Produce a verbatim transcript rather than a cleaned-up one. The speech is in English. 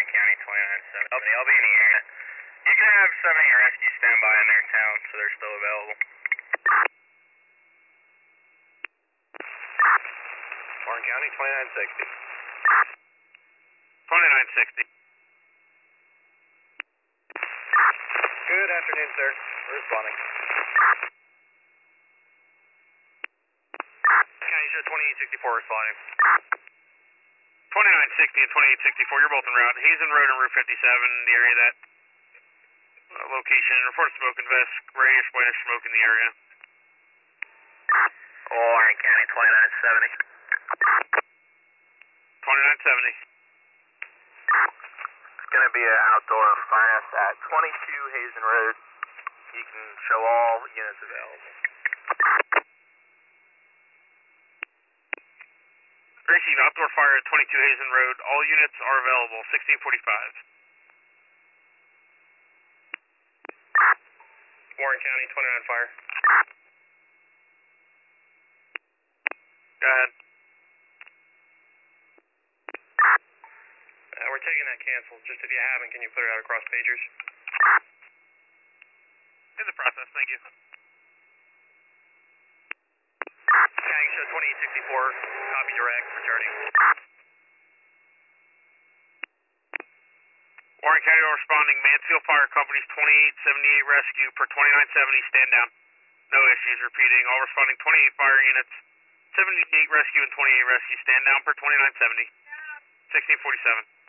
Warren County twenty-nine seventy. I'll be in the area. You can have seventy rescue standby in their town, so they're still available. Warren County twenty-nine sixty. twenty-nine sixty. Good afternoon, sir. We're responding. County show twenty-eight sixty-four responding. twenty-nine sixty and twenty-eight sixty-four, you're both en route. Hazen Road and Route fifty-seven, the area that uh, location. Report smoke and vest, grayish, whitish smoke in the area. Warren County twenty-nine seventy. twenty-nine seventy. It's going to be an outdoor furnace at twenty-two Hazen Road. You can show all units available. Receive outdoor fire at twenty-two Hazen Road. All units are available, sixteen forty-five. Warren County twenty-nine fire. Go ahead. Uh, we're taking that canceled. Just if you haven't, can you put it out across pagers? In the process, thank you. County show twenty-eight sixty-four, copy direct, returning. Warren County responding, Mansfield Fire Company's twenty-eight seventy-eight rescue per twenty-nine seventy, stand down. No issues, repeating, all responding twenty-eight fire units, seventy-eight rescue and twenty-eight rescue, stand down per twenty-nine seventy, sixteen forty-seven.